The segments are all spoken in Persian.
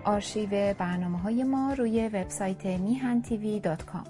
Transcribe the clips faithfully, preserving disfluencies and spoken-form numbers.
آرشیو برنامه‌های ما روی وبسایت میهن تیوی دات کام.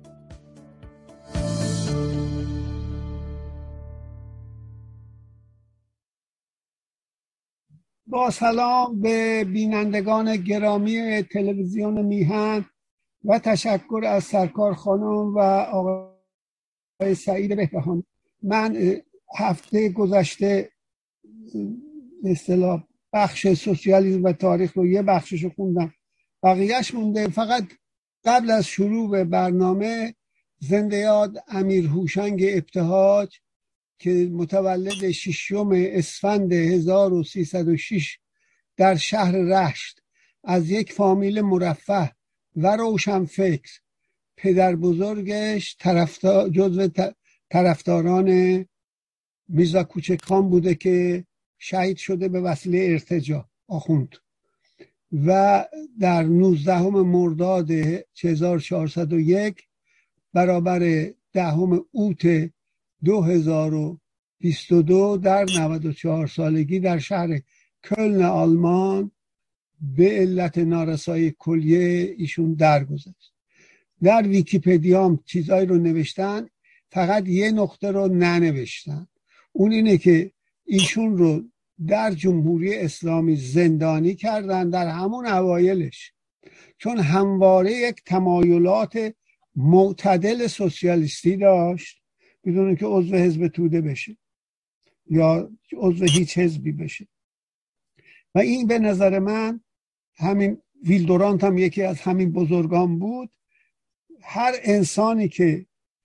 با سلام به بینندگان گرامی تلویزیون میهن و تشکر از سرکار خانم و آقای سعید بهبهانی. من هفته گذشته به اصطلاح بخش سوسیالیسم و تاریخ رو یه بخششو خوندم، بقیهش مونده. فقط قبل از شروع برنامه زنده یاد امیر هوشنگ ابتهاج که متولد ششم اسفند هزار و سیصد و شش در شهر رشت از یک فامیل مرفه و روشنفکر، پدر بزرگش طرفدار جزو طرفداران میرزا کوچکخان بوده که شهید شده به وسیله ارتجاع آخوند و در نوزدهم مرداد هزار و چهارصد و یک برابر دهم اوت دو هزار و بیست و دو در نود و چهار سالگی در شهر کلن آلمان به علت نارسایی کلیه ایشون درگذشت. در ویکی‌پدیا هم چیزایی رو نوشتن، فقط یه نقطه رو ننوشتن، اون اینه که ایشون رو در جمهوری اسلامی زندانی کردن در همون اوایلش، چون همواره یک تمایلات معتدل سوسیالیستی داشت بدون که عضو حزب توده بشه یا عضو هیچ حزبی بشه. و این به نظر من، همین ویلدورانت هم یکی از همین بزرگان بود. هر انسانی که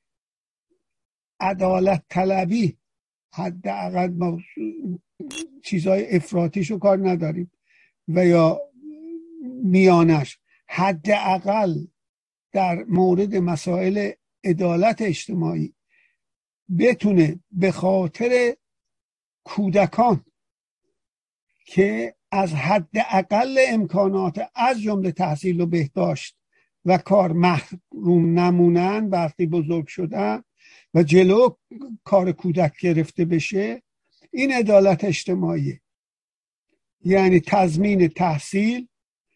عدالت طلبی، حداقل ما چیزای افراطیشو کار نداریم و یا میانش، حداقل در مورد مسائل عدالت اجتماعی بتونه به خاطر کودکان که از حداقل امکانات از جمله تحصیل و بهداشت و کار محروم نمونن وقتی بزرگ شدن و جلو کار کودک گرفته بشه، این عدالت اجتماعی، یعنی تضمین تحصیل،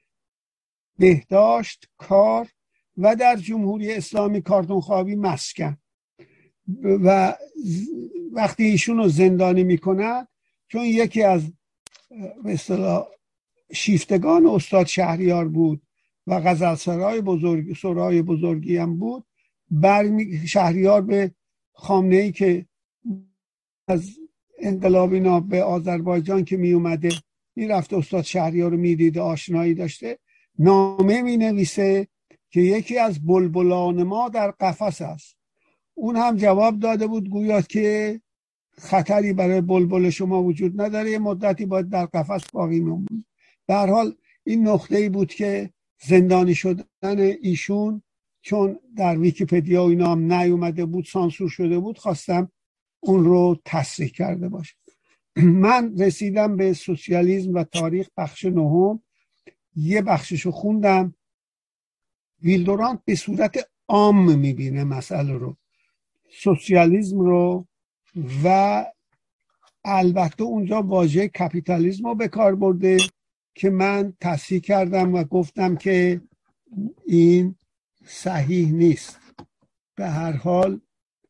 بهداشت، کار و در جمهوری اسلامی کاردون خوابی مسکن. و وقتی ایشون رو زندانی میکنن، چون یکی از به اصطلاح شیفتگان استاد شهریار بود و غزلسرای بزرگ سرای بزرگی هم بود، برمی شهریار به خامنه‌ای که از انقلاب اینا به آذربایجان که می اومده میرفت استاد شهریار رو میدید، آشنایی داشته، نامه می نویسه که یکی از بلبلان ما در قفس است. اون هم جواب داده بود گویا که خطری برای بلبل شما وجود نداره، یه مدتی باید در قفس باقی بمونه. به هر حال این نقطه‌ای بود که زندانی شدن ایشون، چون در ویکی‌پدیا و اینا هم نیومده بود، سانسور شده بود، خواستم اون رو تصریح کرده باشه. من رسیدم به سوسیالیسم و تاریخ بخش نهم، یه بخششو خوندم. ویلدورانت به صورت عام میبینه مسئله رو، سوسیالیسم رو، و البته اونجا واژه کپیتالیسم رو به کار برده که من تصحیح کردم و گفتم که این صحیح نیست. به هر حال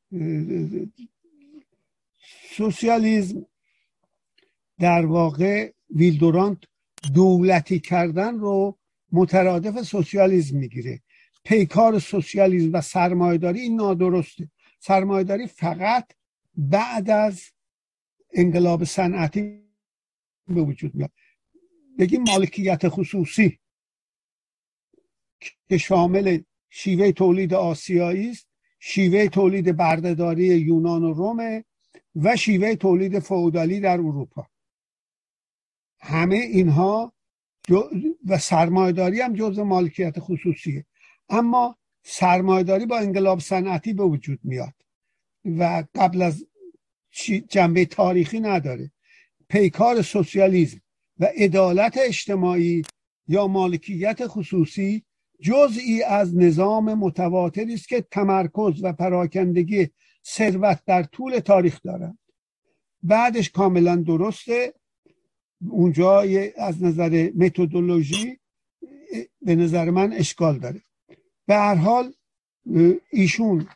سوسیالیسم در واقع ویلدورانت دولتی کردن رو مترادف سوسیالیسم میگیره. پیکار سوسیالیسم و سرمایه‌داری این نادرسته. سرمایه‌داری فقط بعد از انقلاب صنعتی به وجود میاد. بگیم مالکیت خصوصی که شامل شیوه تولید آسیایی است، شیوه تولید بردهداری یونان و روم و شیوه تولید فئودالی در اروپا، همه اینها و سرمایه‌داری هم جزء مالکیت خصوصیه. اما سرمایه‌داری با انقلاب صنعتی به وجود میاد و قبل از جنبه تاریخی نداره. پیکار سوسیالیسم و عدالت اجتماعی یا مالکیت خصوصی جزئی از نظام متواتری است که تمرکز و پراکندگی ثروت در طول تاریخ دارد. بعدش کاملا درسته، اونجا از نظر متدولوژی به نظر من اشکال داره. به هر حال ایشون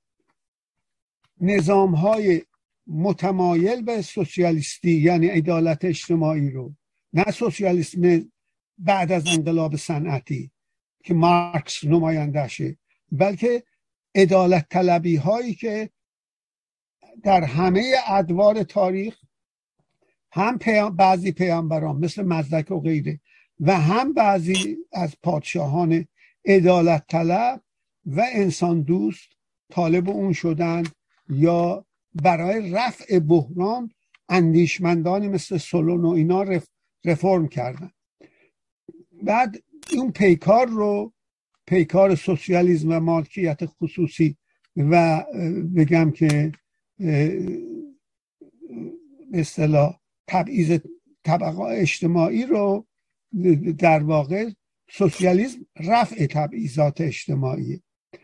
نظام‌های متمایل به سوسیالیستی یعنی عدالت اجتماعی رو، نه سوسیالیسم بعد از انقلاب صنعتی که مارکس نمایندشه، بلکه عدالت طلبی هایی که در همه ادوار تاریخ هم پیام بعضی پیامبران مثل مزدک و غیره و هم بعضی از پادشاهان عدالت طلب و انسان دوست طالب اون شدند یا برای رفع بحران اندیشمندانی مثل سولون و اینا رف... رفرم کردن. بعد اون پیکار رو، پیکار سوسیالیسم و مالکیت خصوصی و بگم که به اصطلاح تبعیض طبقه اجتماعی رو، در واقع سوسیالیسم رفع تبعیضات اجتماعی،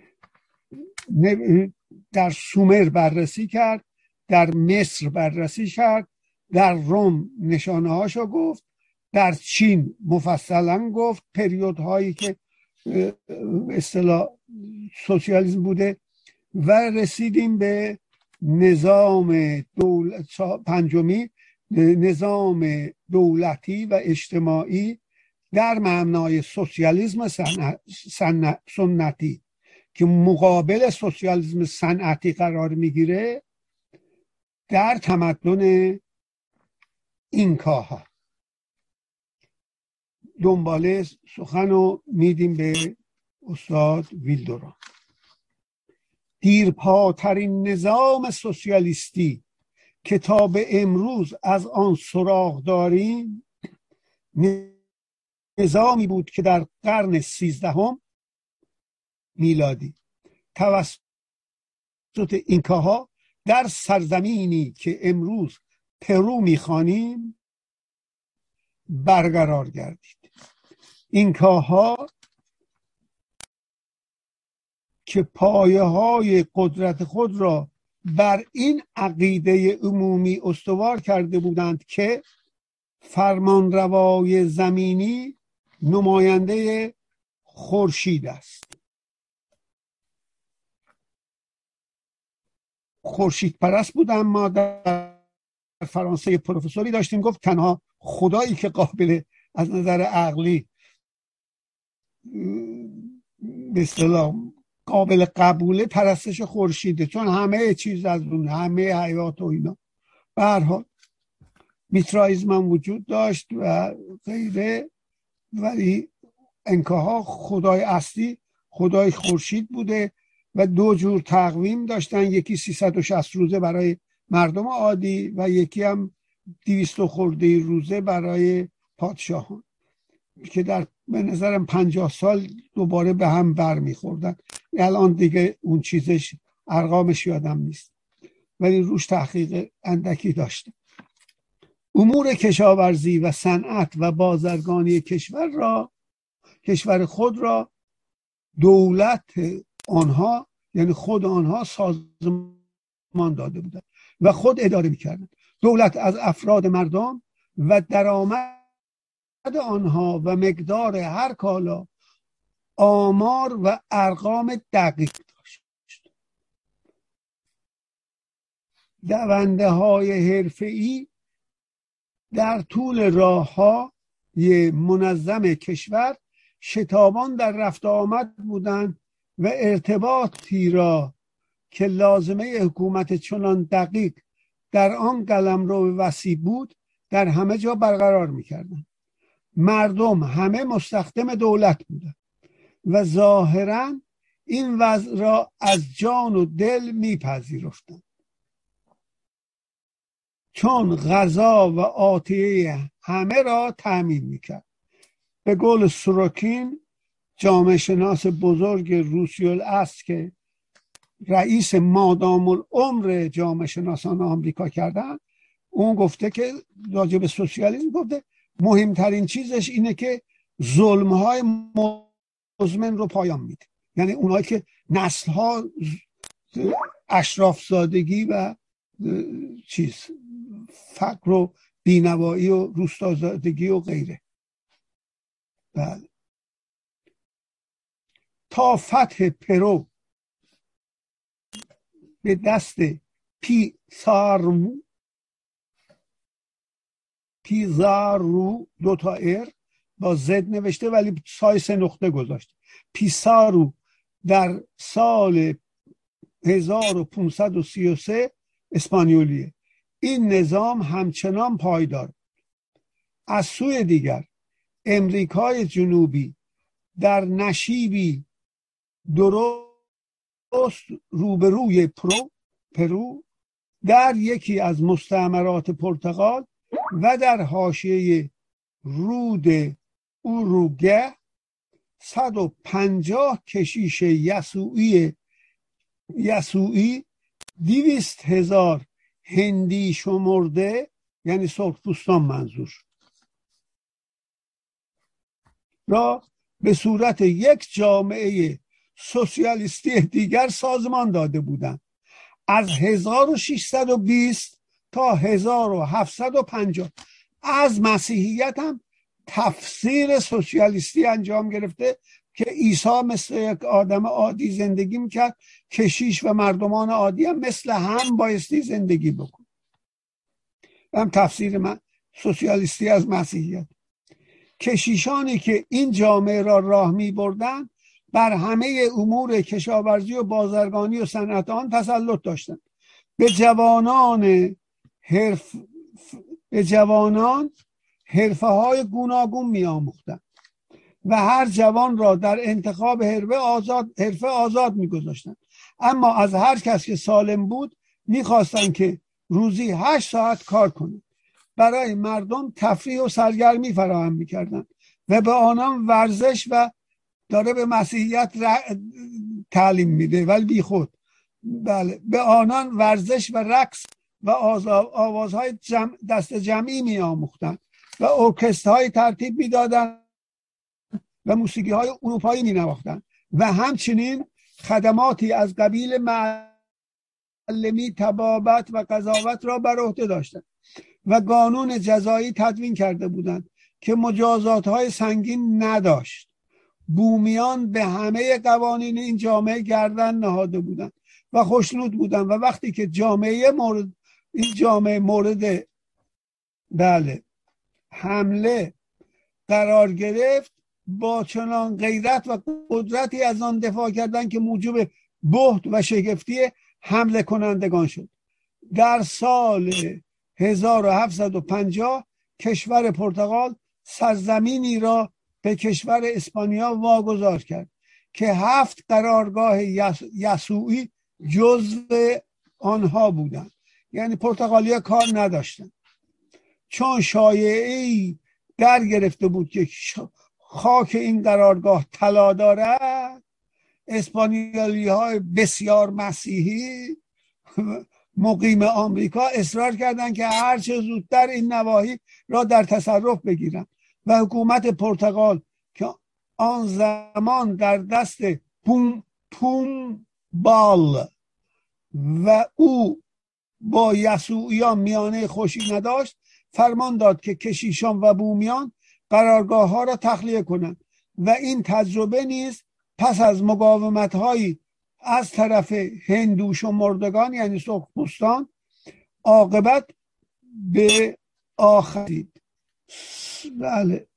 در سومر بررسی کرد، در مصر بررسی کرد، در روم نشانه هاشو گفت، در چین مفصلا گفت پریودهایی که اصطلاح سوسیالیسم بوده و رسیدیم به نظام دولت پنجمی، نظام دولتی و اجتماعی در معنای سوسیالیسم سنتی که مقابل سوسیالیسم صنعتی قرار میگیره در تمدن اینکاها. دنباله سخن رو میدیم به استاد ویلدوران. دیرپاترین نظام سوسیالیستی که تا به امروز از آن سراغ داریم نظامی بود که در قرن سیزدهم میلادی توسط اینکاها در سرزمینی که امروز پرو میخوانیم برقرار گردید. اینکاها که پایه های قدرت خود را بر این عقیده عمومی استوار کرده بودند که فرمانروای زمینی نماینده خورشید است. خورشید پرست بودن. ما در فرانسه پروفسوری داشتیم گفت تنها خدایی که قابل از نظر عقلی به اصطلاح قابل قبوله پرستش خورشیده، چون همه چیز از اون، همه حیات و اینا. به هر حال میترائیسم هم وجود داشت و غیره، ولی انکاها خدای اصلی خدای خورشید بوده و دو جور تقویم داشتن، یکی سیصد و شصت روزه برای مردم عادی و یکی هم دویست خورده روزه برای پادشاهان که در به نظرم پنجاه سال دوباره به هم بر میخوردن. الان دیگه اون چیزش ارقامش یادم نیست ولی روش تحقیق اندکی داشته. امور کشاورزی و صنعت و بازرگانی کشور را کشور خود را دولت آنها یعنی خود آنها سازمان داده بودند و خود اداره میکردند. دولت از افراد مردم و درآمد آنها و مقدار هر کالا آمار و ارقام دقیق داشت. دونده های حرفه‌ای در طول راه‌های منظم کشور شتابان در رفت آمد بودند و ارتباطی را که لازمه حکومت چنان دقیق در آن قلمرو وسیع بود در همه جا برقرار می‌کردند. مردم همه مستخدم دولت بودند و ظاهراً این وضع را از جان و دل میپذیرفتند، چون غذا و عاطیه همه را تأمین میکرد. به قول سوروکین، جامعه شناس بزرگ روسیه الاصل که رئیس مادام العمر جامعه شناسان آمریکا کردن، اون گفته که راجع به سوسیالیسم گفته مهمترین چیزش اینه که ظلم‌های مزمن رو پایان میده. یعنی اونایی که نسل‌ها اشراف زادگی و چیز فقر و بینوایی و روستازادگی و غیره. بله. تا فتح پرو به دست پیسارو پیزارو دو تا ار با زد نوشته ولی سای سه نقطه گذاشته. پیسارو در سال هزار و پانصد و سی و سه اسپانیولیه. این نظام همچنان پایدار. از سوی دیگر امریکای جنوبی در نشیبی درست روبروی پرو پرو در یکی از مستعمرات پرتغال و در حاشیه رود اوروگه صد و پنجاه کشیش یسوعی یسوعی دویست هزار هندی شمرده، یعنی سرخپوستان منظور، را به صورت یک جامعه سوسیالیستی دیگر سازمان داده بودند. از هزار و ششصد و بیست تا هزار و هفتصد و پنجاه از مسیحیت هم تفسیر سوسیالیستی انجام گرفته که عیسی مثل یک آدم عادی زندگی میکرد، کشیش و مردمان عادی هم مثل هم بایستی زندگی بکن. هم تفسیر من سوسیالیستی از مسیحیت. کشیشانی که این جامعه را راه می بردن بر همه امور کشاورزی و بازرگانی و صنعت آن تسلط داشتند. به جوانان حرف به جوانان حرفه های گوناگون می آموختند و هر جوان را در انتخاب حرفه آزاد حرفه آزاد می گذاشتند. اما از هر کس که سالم بود می خواستند که روزی هشت ساعت کار کنند. برای مردم تفریح و سرگرمی فراهم می کردند و به آنان ورزش و داره به مسیحیت تعلیم میده ولی بی خود. بله، به آنان ورزش و رقص و آوازهای جمع دست جمعی می آموختند و ارکسترهای ترتیب می دادند و موسیقی های اروپایی می نواختند و همچنین خدماتی از قبیل معلمی، طبابت و قضاوت را بر عهده داشتند و قانون جزایی تدوین کرده بودند که مجازات های سنگین نداشت. بومیان به همه قوانین این جامعه گردن نهاده بودند و خوشنود بودند و وقتی که جامعه مورد این جامعه مورد بله حمله قرار گرفت با چنان غیرت و قدرتی از آن دفاع کردند که موجب بهت و شگفتی حمله کنندگان شد. در سال هزار و هفتصد و پنجاه کشور پرتغال سرزمینی را به کشور اسپانیا واگذار کرد که هفت قرارگاه یسوعی جزو آنها بودند. یعنی پرتغالیا کار نداشتند. چون شایعه‌ای در گرفته بود که خاک این قرارگاه طلا دارد، اسپانیایی های بسیار مسیحی مقیم آمریکا اصرار کردند که هر چه زودتر این نواحی را در تصرف بگیرند و حکومت پرتغال که آن زمان در دست پوم پوم بال و او با یسوعیان میانه خوشی نداشت، فرمان داد که کشیشان و بومیان قرارگاه ها را تخلیه کنند و این تجربه نیز پس از مقاومت هایی از طرف هندوش و مردگان یعنی سرخپوستان عاقبت به آخرید. بله،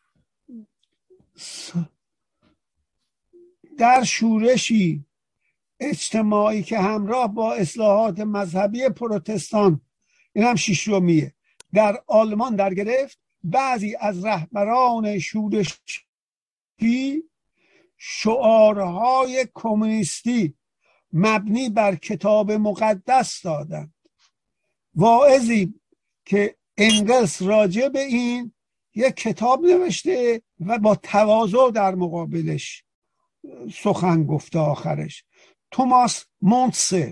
در شورشی اجتماعی که همراه با اصلاحات مذهبی پروتستان، این هم ششمیه، در آلمان در گرفت، بعضی از رهبران شورشی شعارهای کمونیستی مبنی بر کتاب مقدس دادند. واعظی که انگلس راجع به این یک کتاب نوشته و با تواضع در مقابلش سخن گفته. آخرش توماس مونتسر،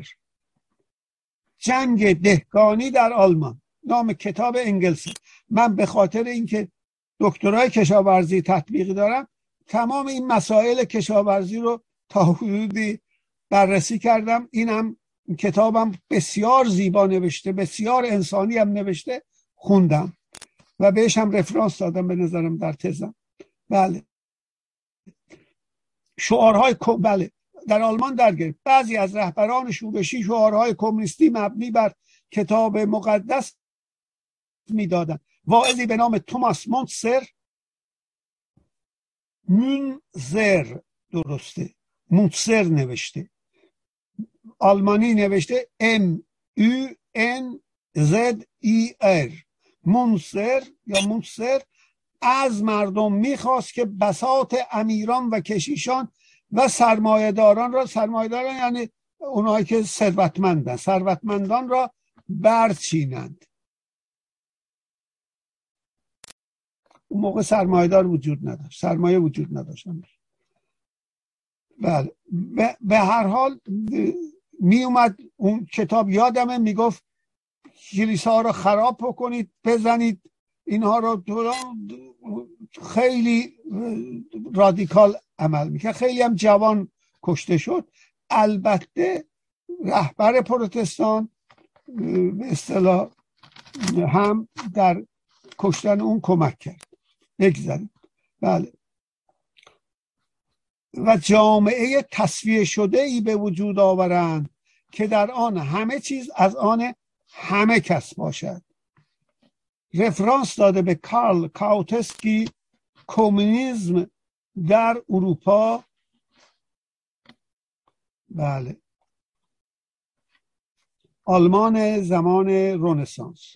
جنگ دهقانی در آلمان، نام کتاب انگلس. من به خاطر اینکه دکترای کشاورزی تطبیقی دارم تمام این مسائل کشاورزی رو تا حدودی بررسی کردم. اینم کتابم بسیار زیبا نوشته، بسیار انسانی هم نوشته، خوندم و بهش هم رفرانس دادم به نظرم در تزم. بله، شعارهای بله در آلمان در گرفت. بعضی از رهبران شورشی شعارهای کمونیستی مبنی بر کتاب مقدس میدادند. واعظی به نام توماس مونتسر مونزر درسته مونتسر نوشته، آلمانی نوشته ام یو ان زد ای ار مونتسر یا مونتسر از مردم میخواست که بساط امیران و کشیشان و سرمایه‌داران را، سرمایه‌داران یعنی اونایی که ثروتمندن، ثروتمندان را برچینند. اون موقع سرمایه‌دار وجود نداشت، سرمایه وجود نداشت. بله به هر حال می اومد اون کتاب، یادمه میگفت کلیسا رو خراب بکنید، بزنید اینها رو، خیلی رادیکال عمل میکرد. خیلی هم جوان کشته شد. البته رهبر پروتستان به اصطلاح هم در کشتن اون کمک کرد. بگذارید. بله. و جامعه تصفیه شده ای به وجود آورند که در آن همه چیز از آن همه کس باشد. رفرانس داده به کارل کاوتسکی، کمونیسم در اروپا. بله، آلمان زمان رنسانس.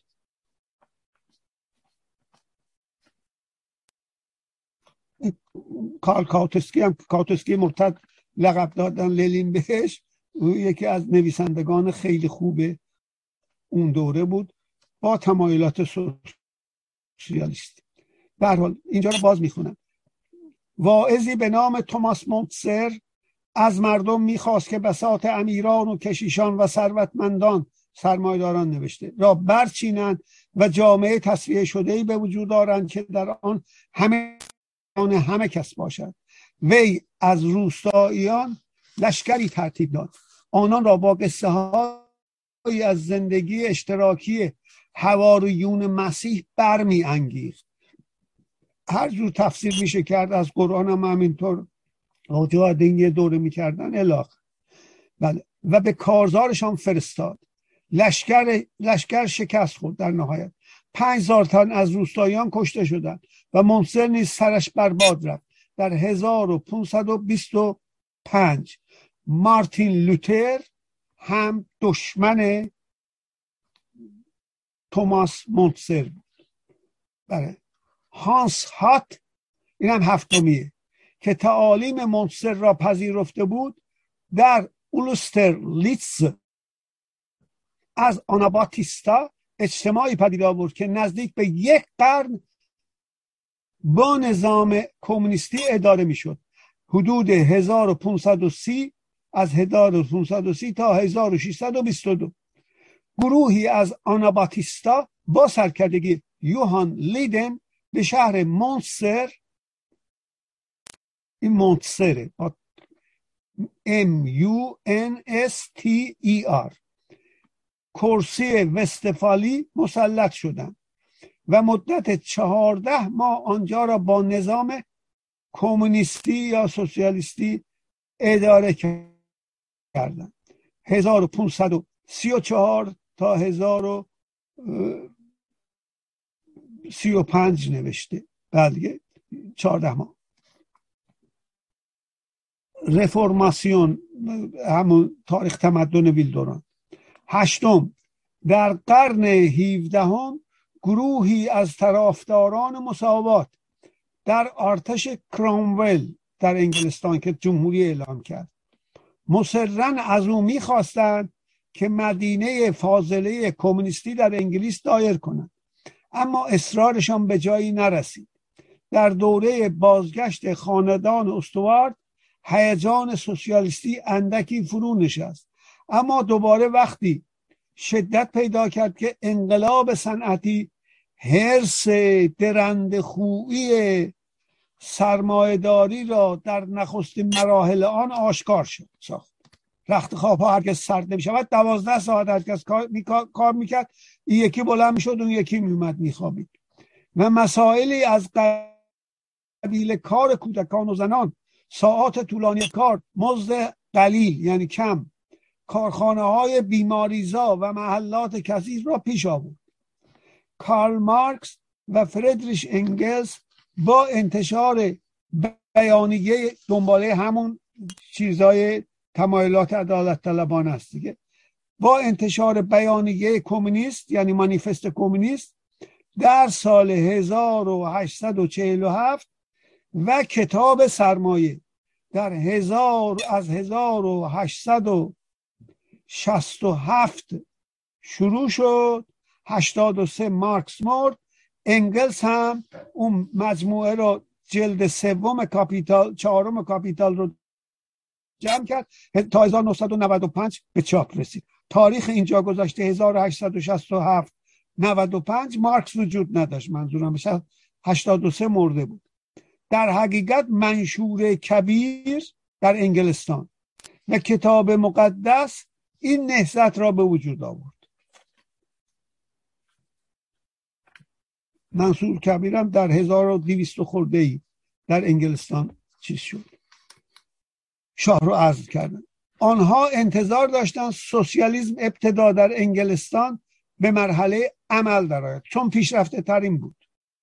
کارل کاوتسکی هم کاوتسکی مرتد لقب دادن لنین بهش، یکی از نویسندگان خیلی خوب اون دوره بود با تمایلات سوسیالیستی. به هر حال اینجا رو باز میخونم. واعظی به نام توماس مونتسر از مردم میخواست که بساط امیران و کشیشان و ثروتمندان، سرمایه‌داران نوشته، را برچینند و جامعه تصفیه شده‌ای به وجود آورند که در آن همه آن همه کس باشد. وی از روستاییان لشکری ترتیب داد، آنان را با قصه هایی از زندگی اشتراکی حواریون مسیح برمی انگیخت. هر جور تفسیر میشه کرد، از قرآن هم همینطور راجع به این دوره میکردن الاخر. بله. و به کارزارشان فرستاد. لشکر لشکر شکست خورد. در نهایت پنج هزار تن از روستاییان کشته شدند و منصر نیز سرش برباد رفت. در هزار و پانصد و بیست و پنج مارتین لوتر هم دشمن توماس مونتسر بود. بله. هانس هات، این هم هفتمیه، که تعالیم مونتسر را پذیرفته بود، در اولستر لیتز از آناباتیستا اجتماعی پدید آورد که نزدیک به یک قرن با نظام کمونیستی اداره میشد. حدود هزار و پانصد و سی از هزار و پانصد و سی تا هزار و ششصد و بیست و دو گروهی از آناباتیستا با سرکردگی یوهان لیدن به شهر مونتسر، این مونتسره با ام یو ان اس تی ای آر، کرسی وستفالی مسلط شدند و مدت چهارده ماه آنجا را با نظام کمونیستی یا سوسیالیستی اداره کردند. هزار و پانصد و سی و چهار تا هزار و سی و پنج نوشته. بله، چهارده ماه. رفورماسیون، همون تاریخ تمدن ویلدوران. هشتم، در قرن هفدهم گروهی از طرفداران مساوات در ارتش کرامول در انگلستان که جمهوری اعلام کرد، مصرن از او می‌خواستند که مدینه فاضله کمونیستی در انگلیس دایر کنند، اما اصرارشان به جایی نرسید. در دوره بازگشت خاندان استوارت هیجان سوسیالیستی اندکی فرو نشست، اما دوباره وقتی شدت پیدا کرد که انقلاب صنعتی حرص درندخویی سرمایه‌داری را در نخستین مراحل آن آشکار شد ساخت. رخت خواب‌ها هرگز سرد نمی‌شود. دوازده ساعت هرگز کار, می... کار میکرد، این یکی بلند میشد، اون یکی میومد میخوابید. و مسائلی از قبیل کار کودکان و زنان، ساعات طولانی کار، مزد قلیل یعنی کم، کارخانه های بیماریزا و محلات کثیف را پیش آورد. کارل مارکس و فردریش انگلز با انتشار بیانیه، دنباله همون چیزای تمایلات عدالت طلبانه است دیگه، با انتشار بیانیه کمونیست یعنی مانیفست کمونیست در سال هزار و هشتصد و چهل و هفت و کتاب سرمایه در هزار از هزار و هشتصد و شصت و هفت شروع شد. هشتاد و سه مارکس مرد. انگلز هم اون مجموعه رو، جلد سوم کاپیتال، چهارم کاپیتال رو جمع کرد تا هزار و نهصد و نود و پنج به چاپ رسید. تاریخ اینجا گذاشته هزار و هشتصد و شصت و هفت نود و پنج. مارکس وجود نداشت، منظورم بشه هشتاد و سه مرده بود. در حقیقت منشور کبیر در انگلستان و کتاب مقدس این نهضت را به وجود آورد. منصور کبیرم در هزار و دویست خورده ای در انگلستان چیز شد، شاه رو عزل کردن. آنها انتظار داشتن سوسیالیسم ابتدا در انگلستان به مرحله عمل درآید، چون پیشرفته ترین بود،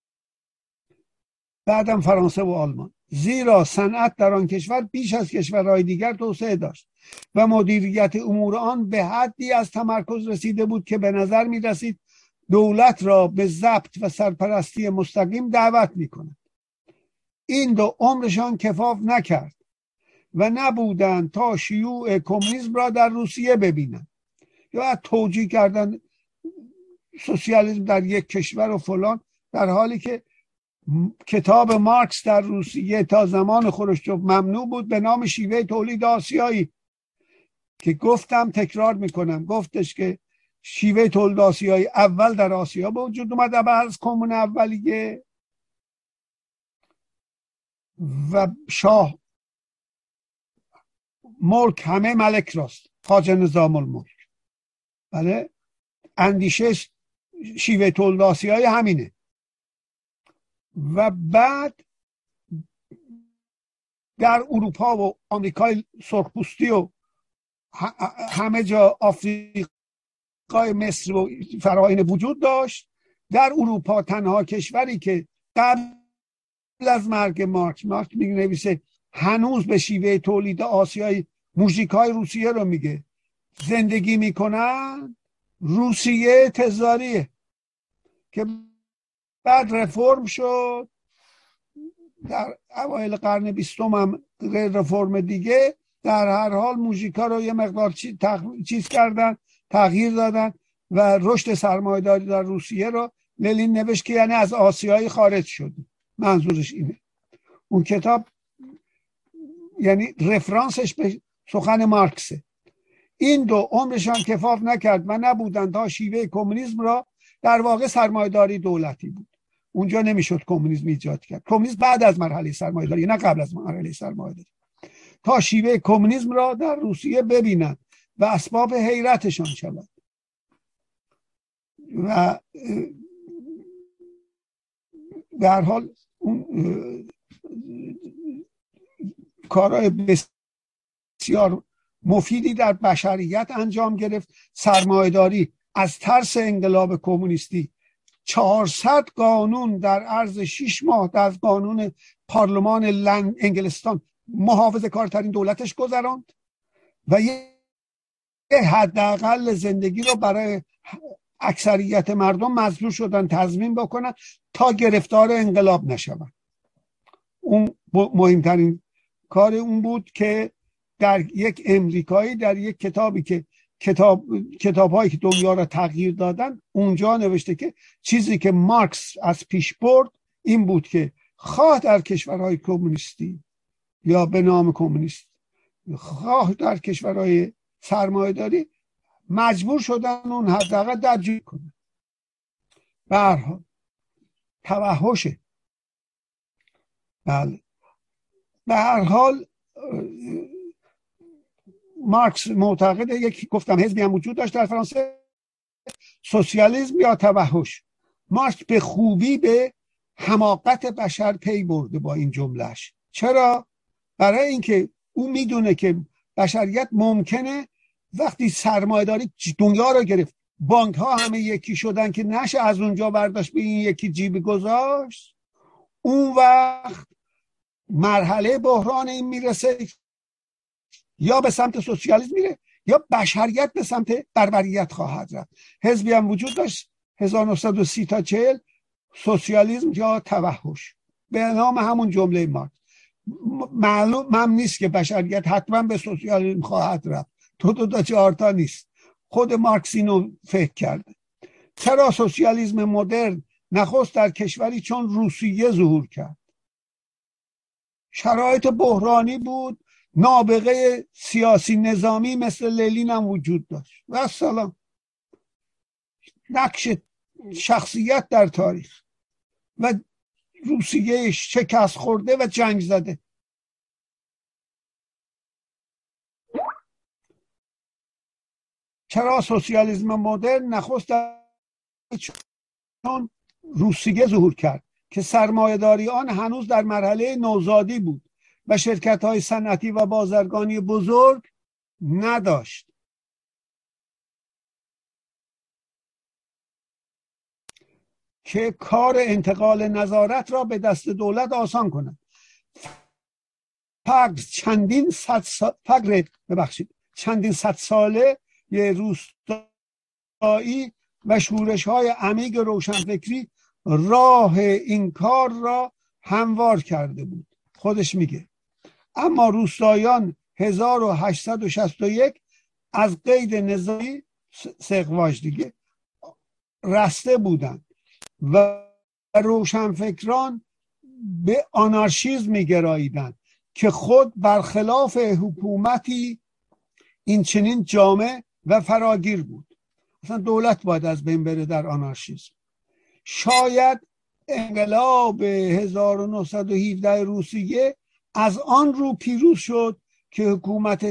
بعدم فرانسه و آلمان، زیرا صنعت در آن کشور بیش از کشورهای دیگر توسعه داشت و مدیریت امور آن به حدی از تمرکز رسیده بود که به نظر می رسید دولت را به ضبط و سرپرستی مستقیم دعوت می کند. این دو عمرشان کفاف نکرد و نبودند تا شیوع کمونیسم را در روسیه ببینند، یا توجیه کردن سوسیالیسم در یک کشور و فلان، در حالی که کتاب مارکس در روسیه تا زمان خروشچوف ممنوع بود به نام شیوه تولید آسیایی، که گفتم تکرار میکنم، گفتش که شیوه تولید آسیایی اول در آسیا به وجود اومد بعد از کمون اولیه و شاه ملک همه ملک راست، خواجه نظام الملک. بله، اندیشه شیوه تولید آسیایی همینه. و بعد در اروپا و آمریکای سرخپوستی و همه جا آفریقای مصر و فراین وجود داشت. در اروپا تنها کشوری که قبل از مرگ مارکس، مارکس میگه نویسه هنوز به شیوه تولید آسیایی موژیکای روسیه رو میگه زندگی میکنن، روسیه تزاریه که بعد رفرم شد در اوایل قرن بیستم، هم غیر رفرم دیگه. در هر حال موژیکا رو یه مقدار چیز کردن، تغییر دادن و رشد سرمایه‌داری در روسیه رو لنین نوشت که یعنی از آسیایی خارج شد، منظورش اینه. اون کتاب یعنی رفرانسش به سخن مارکسه. این دو عمرشان کفاف نکرد و نبودند تا شیوه کمونیسم را، در واقع سرمایه‌داری دولتی بود، اونجا نمیشد کمونیسم ایجاد کرد. کمونیسم بعد از مرحله سرمایه‌داری، نه قبل از مرحله سرمایه‌داری. تا شیوه کمونیسم را در روسیه ببینند و اسباب حیرتشان شود. و به هر حال اون کارهای بسیار مفیدی در بشریت انجام گرفت. سرمایه‌داری از ترس انقلاب کمونیستی چهارصد قانون در عرض شش ماه در قانون پارلمان انگلستان محافظه کارترین دولتش گذراند و یه حداقل زندگی رو برای اکثریت مردم مجبور شدن تضمین بکنن تا گرفتار انقلاب نشون. اون مهمترین کار اون بود که در یک امریکایی در یک کتابی که کتاب کتاب‌هایی که دنیا را تغییر دادن، اونجا نوشته که چیزی که مارکس از پیش برد این بود که خواه در کشورهای کمونیستی یا به نام کمونیست، خواه در کشورهای سرمایه‌داری، مجبور شدن اون حداقل درجوی کنن. به هر حال توحشه. بله، به هر حال مارکس معتقده، یک گفتم حزبی هم وجود داشت در فرانسه، سوسیالیسم یا توحش. مارکس به خوبی به حماقت بشر پی برده با این جملهش. چرا؟ برای اینکه او میدونه که بشریت ممکنه وقتی سرمایه‌داری دنیا رو گرفت، بانک ها همه یکی شدن که نشه از اونجا برداشت به این یکی جیب گذاشت، اون وقت مرحله بحران این میرسه یا به سمت سوسیالیسم میره یا بشریت به سمت بربریت خواهد رفت. حزبی هم وجود داشت هزار و نهصد و سی تا چهل، سوسیالیسم یا توحش، به نام همون جمله مارکس. معلوم هم نیست که بشریت حتما به سوسیالیسم خواهد رفت، تو دو تا چهار تا نیست، خود مارکس اینو فکر کرده. چرا سوسیالیسم مدرن نخست در کشوری چون روسیه ظهور کرد؟ شرایط بحرانی بود، نابغه سیاسی نظامی مثل لنین هم وجود داشت و سلام. نقش شخصیت در تاریخ و روسیه شکست خورده و جنگ زده. چرا سوسیالیسم مدرن نخست در چون روسیه ظهور کرد که سرمایه‌داری آن هنوز در مرحله نوزادی بود و شرکت‌های صنعتی و بازرگانی بزرگ نداشت. که کار انتقال نظارت را به دست دولت آسان کند. فقر چندین صد سال فقر ببخشید چندین صد ساله یه روستایی و شورش‌های عمیق روشنفکری راه این کار را هموار کرده بود. خودش میگه اما روستاییان هزار و هشتصد و شصت و یک از قید نظامی سقواش دیگه رسته بودند و روشنفکران به آنارشیسم می‌گراییدند که خود برخلاف حکومتی این چنین جامع و فراگیر بود. اصلا دولت باید از بین بره در آنارشیسم. شاید انقلاب هزار و نهصد و هفده روسیه از آن رو پیروز شد که حکومت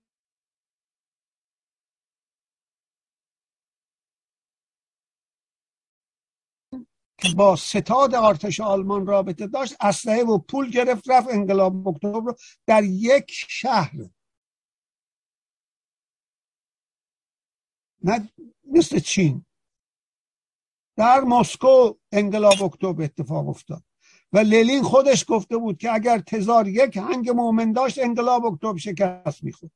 که با ستاد ارتش آلمان رابطه داشت اسلحه و پول گرفت رفت انقلاب اکتبر رو در یک شهر، نه مثل چین، در مسکو انقلاب اکتبر اتفاق افتاد و لنین خودش گفته بود که اگر تزار یک هنگ مومن داشت انقلاب اکتبر شکست میخورد.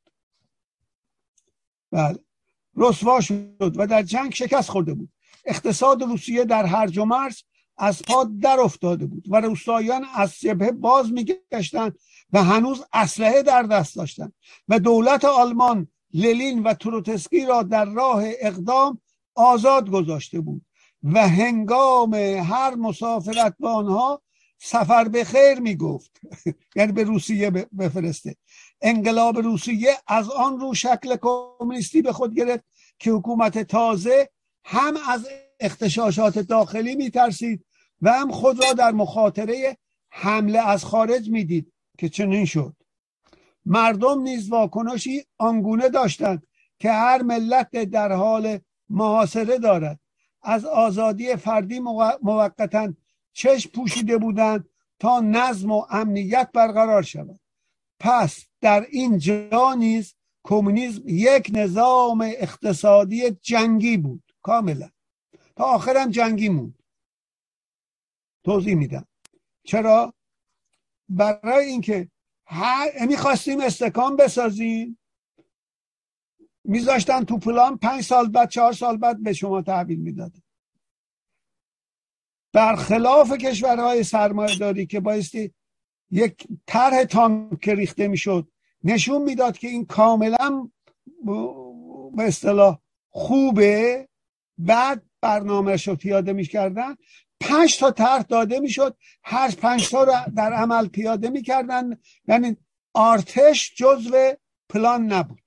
بله رسوا شد و در جنگ شکست خورده بود. اقتصاد روسیه در هرج و مرج از پا در افتاده بود و روستاییان از جبهه باز میگشتند و هنوز اسلحه در دست داشتند و دولت آلمان لنین و تروتسکی را در راه اقدام آزاد گذاشته بود و هنگام هر مسافرت با آنها سفر به خیر میگفت یعنی به روسیه بفرسته. انقلاب روسیه از آن رو شکل کمونیستی به خود گرفت که حکومت تازه هم از اغتشاشات داخلی میترسید و هم خود را در مخاطره حمله از خارج میدید که چنین شد. مردم نیز واکنشی آنگونه داشتند که هر ملت در حال محاصره دارد. از آزادی فردی موقتاً چشم پوشیده بودند تا نظم و امنیت برقرار شود. پس در این جا نیز کمونیسم یک نظام اقتصادی جنگی بود کاملا، تا آخرم جنگی موند. توضیح میدم چرا. برای اینکه هر میخواستیم استحکام بسازیم میذاشتن تو پلان پنج سال بعد چهار سال بعد به شما تحویل میدادن، برخلاف کشورهای سرمایه داری که بایستی یک طرح تانک ریخته میشد نشون میداد که این کاملا به اصطلاح خوبه، بعد برنامه‌اش رو پیاده میکردن. پنج تا طرح داده میشد، هر پنج تا رو در عمل پیاده میکردن، یعنی ارتش جزو پلان نبود.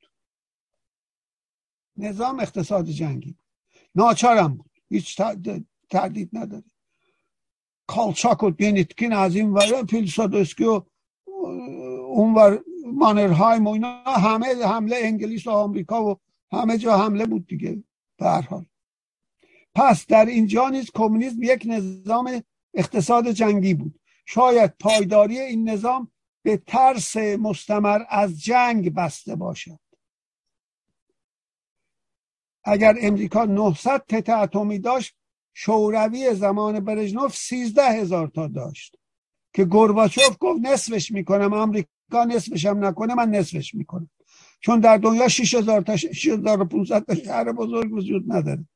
نظام اقتصاد جنگی ناچارم بود، هیچ تردید نداره. کالچاک و دینیتکین از این ور، پیلسودسکی و اون ور مانرهایم و اینا همه حمله انگلیس و آمریکا و همه جا حمله بود دیگه به هر حال. پس در اینجا نیز کمونیسم یک نظام اقتصاد جنگی بود. شاید پایداری این نظام به ترس مستمر از جنگ بسته باشد. اگر امریکا نهصد تت اتمی داشت، شوروی زمان برژنوف سیزده هزار تا داشت که گورباچوف گفت نصفش میکنم، امریکا نصفش هم نکنه من نصفش میکنم، چون در دنیا شش هزار تا شش هزار و پانصد تا شهر بزرگ وجود نداره.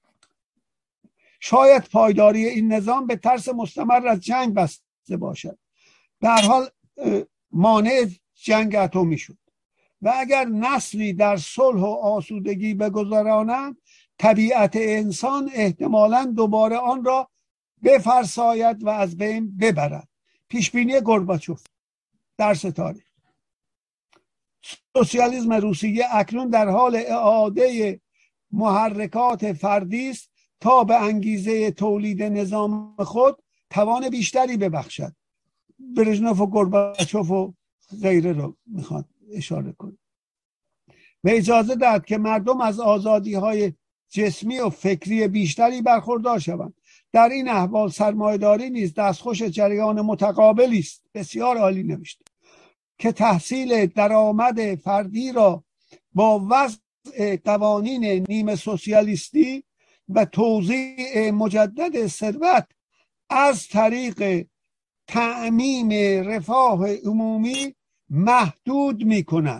شاید پایداری این نظام به ترس مستمر از جنگ بسته باشد. به هر حال مانع جنگ اتمی شد و اگر نسلی در صلح و آسودگی بگذرانند، طبیعت انسان احتمالاً دوباره آن را بفرساید و از بین ببرد. پیشبینی گورباچوف. درس تاریخ. سوسیالیسم روسیه اکنون در حال اعاده محرکات فردی است تا به انگیزه تولید نظام خود توان بیشتری ببخشد. برژنوف و گورباچوف و غیره رو میخواد اشاره کنه و اجازه داد که مردم از آزادی‌های جسمی و فکری بیشتری برخوردار شوند. در این احوال سرمایه‌داری نیز دستخوش جریان متقابلی است. بسیار عالی نوشته که تحصیل درآمد فردی را با وضع قوانین نیمه سوسیالیستی و توزیع مجدد ثروت از طریق تأمین رفاه عمومی محدود می کند.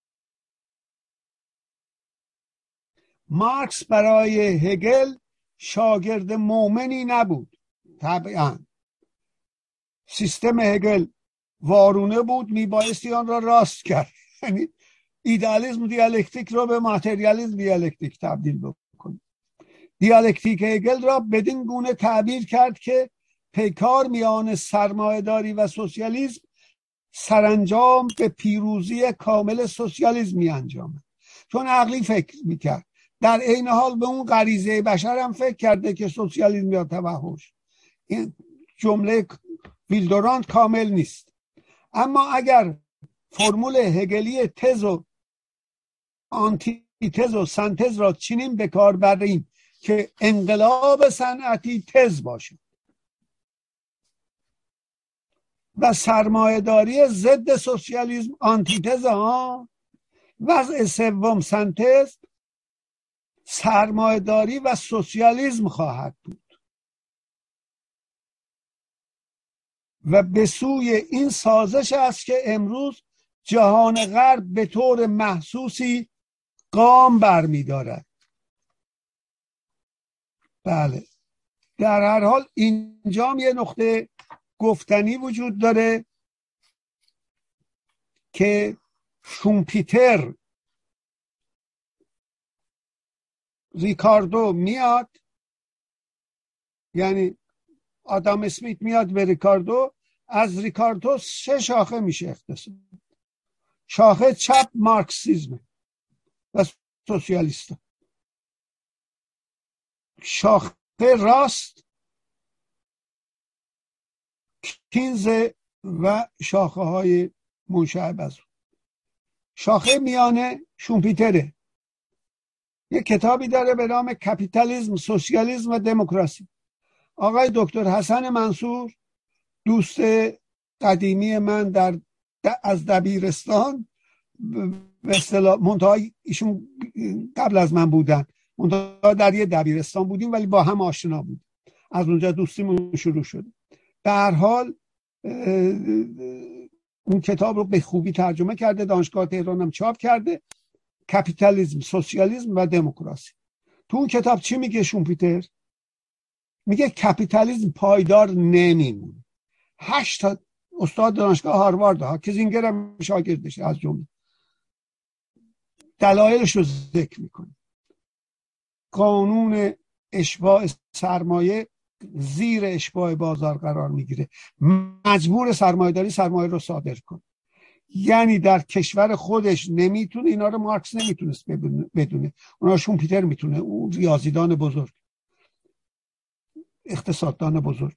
مارکس برای هگل شاگرد مومنی نبود. طبعا سیستم هگل وارونه بود، میبایستی آن را راست کرد. یعنی ایدئالیسم دیالکتیک را به ماتریالیسم دیالکتیک تبدیل بکنه. دیالکتیک هگل را بدین گونه تعبیر کرد که پیکار میان سرمایه‌داری و سوسیالیسم سرانجام به پیروزی کامل سوسیالیسم می انجامد. چون عقلی فکر میکرد، در عین حال به اون غریزه بشر هم فکر کرده که سوسیالیسم یا توحش. این جمله ویلدورانت کامل نیست. اما اگر فرمول هگلی تز و آنتی تز و سنتز را چنین به کار بریم که انقلاب صنعتی تز باشه و سرمایه‌داری ضد سوسیالیسم آنتیتز، ها وضع سوم سنتز، سرمایه‌داری و سوسیالیسم خواهد بود و به سوی این سازش است که امروز جهان غرب به طور محسوسی گام برمی‌دارد. بله، در هر حال اینجا یه نقطه گفتنی وجود داره که شومپیتر ریکاردو میاد، یعنی آدام اسمیت میاد به ریکاردو، از ریکاردو سه شاخه میشه اقتصاد. شاخه چپ مارکسیسم و سوسیالیست، شاخه راست کینز و شاخه های منشعب از اون. شاخه میانه شومپیتره. یه کتابی داره به نام کپیتالیسم، سوسیالیسم و دموکراسی. آقای دکتر حسن منصور، دوست قدیمی من در از دبیرستان، به اصطلاح منتها ایشون قبل از من بودن، منتها در یه دبیرستان بودیم ولی با هم آشنا بودیم، از اونجا دوستیمون شروع شد. به هر حال اون کتاب رو به خوبی ترجمه کرده، دانشگاه تهران هم چاپ کرده، کپیتالیسم، سوسیالیسم و دموکراسی. تو اون کتاب چی میگه شومپیتر؟ میگه کپیتالیسم پایدار نمیمونه. هشت تا استاد دانشگاه هاروارد ها که زینگر هم شاگردش از جمله دلایلش رو ذکر میکنه. قانون اشباع سرمایه زیر اشباع بازار قرار میگیره، مجبور سرمایه‌داری سرمایه رو صادر کنه. یعنی در کشور خودش نمیتونه، اینا رو مارکس نمیتونست بدونه، اونا شومپیتر میتونه، اون ریاضیدان بزرگ، اقتصاددان بزرگ،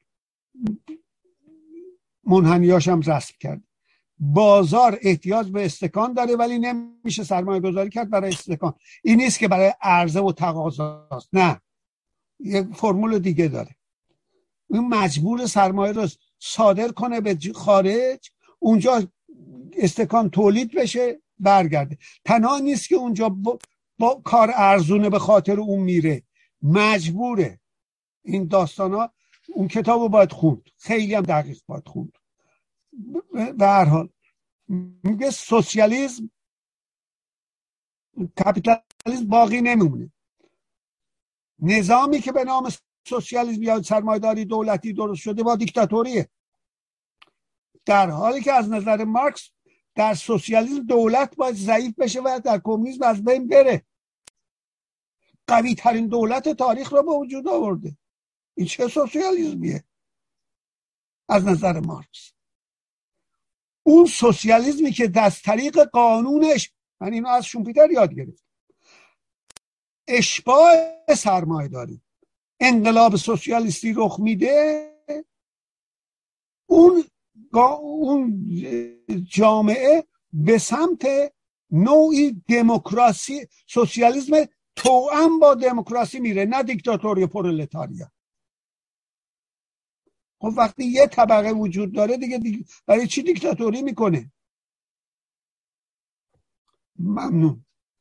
منحنیاش هم رسم کرد. بازار احتیاج به استکان داره ولی نمیشه سرمایه گذاری کرد برای استکان. این نیست که برای عرضه و تقاضاست، نه، یک فرمول دیگه داره. این مجبور سرمایه رو صادر کنه به خارج، اونجا استکان تولید بشه برگرده. تنها نیست که اونجا با, با کار ارزونه به خاطر اون میره، مجبوره. این داستان ها، اون کتاب رو باید خوند، خیلی هم دقیق باید خوند. به هر حال میگه سوسیالیسم، کپیتالیسم باقی نمیمونه. نظامی که به نام سوسیالیسم یا سرمایه‌داری دولتی درست شده با دیکتاتوریه، در حالی که از نظر مارکس در سوسیالیسم دولت باید ضعیف بشه و در کمونیسم از بین بره. قوی ترین دولت تاریخ رو به وجود آورده. این چه سوسیالیسمیه از نظر مارکس؟ اون سوسیالیسمی که از طریق قانونش، من اینو از شومپیتر یاد گرفتم، اشباع سرمایه داری انقلاب سوسیالیستی رخ میده، اون اون جامعه به سمت نوعی دموکراسی، سوسیالیسم توأم با دموکراسی میره، نه دیکتاتوری پرولتاریا. خب وقتی یه طبقه وجود داره دیگه, دیگه برای چی دیکتاتوری میکنه؟ ممنون.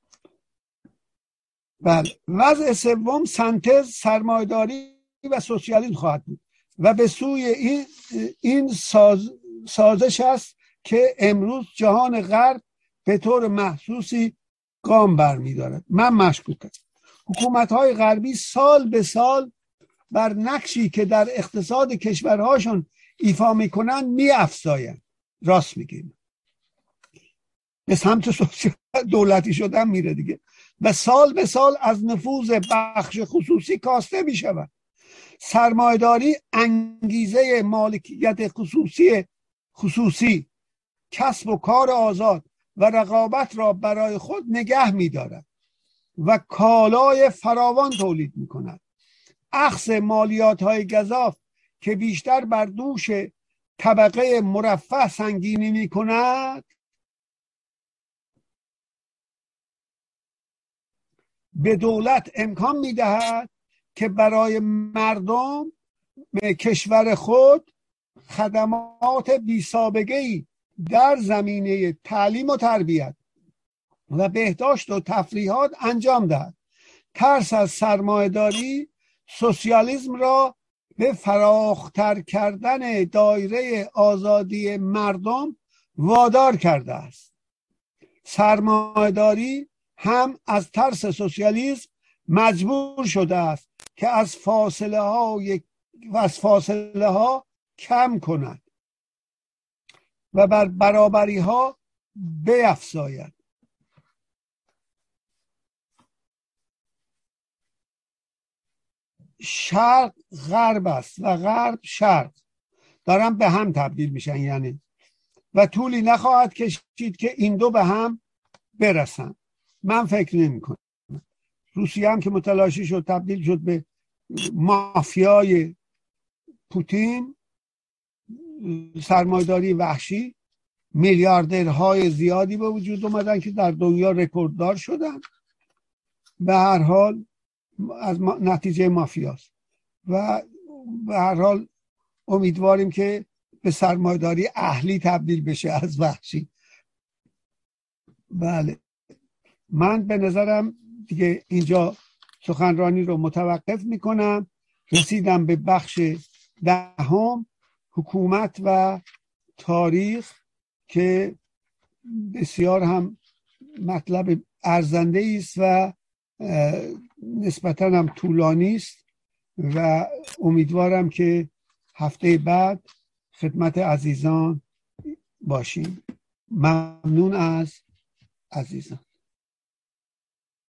بله، وضع سوم سنتز سرمایه‌داری و سوسیالیسم خواهد بود و به سوی این این ساز سازش است که امروز جهان غرب به طور محسوسی گام برمی‌دارد. من مشکوکم. حکومت‌های غربی سال به سال بر نقشی که در اقتصاد کشورهاشون ایفا میکنن میافزایند. راست میگیم، به سمت دولتی شدن میره دیگه و سال به سال از نفوذ بخش خصوصی کاسته میشود. سرمایه‌داری انگیزه مالکیت خصوصی خصوصی کسب و کار آزاد و رقابت را برای خود نگه می‌دارد و کالای فراوان تولید می‌کند. اخذ مالیات‌های گزاف که بیشتر بر دوش طبقه مرفه سنگینی می‌کند، به دولت امکان می‌دهد که برای مردم کشور خود خدمات بی‌سابقه‌ای در زمینه تعلیم و تربیت و بهداشت و تفریحات انجام دهد. ترس از سرمایه‌داری سوسیالیسم را به فراختر کردن دایره آزادی مردم وادار کرده است. سرمایه‌داری هم از ترس سوسیالیسم مجبور شده است که از فاصله ها و از فاصله ها کم کند و بر برابری ها بیفزاید. شرق غرب است و غرب شرق دارن به هم تبدیل میشن، یعنی و طولی نخواهد کشید که این دو به هم برسن. من فکر نمی کنم. روسیه هم که متلاشی شد، تبدیل شد به مافیای پوتین، سرمایه‌داری وحشی، میلیاردرهای زیادی به وجود اومدن که در دنیا رکورددار شدن. به هر حال از ما... نتیجه مافیاست و به هر حال امیدواریم که به سرمایه‌داری اهلی تبدیل بشه از وحشی. بله، من به نظرم دیگه اینجا سخنرانی رو متوقف میکنم. رسیدم به بخش دهم، حکومت و تاریخ، که بسیار هم مطلب ارزنده است و نسبتاً هم طولانی است و امیدوارم که هفته بعد خدمت عزیزان باشیم. ممنون از عزیزان.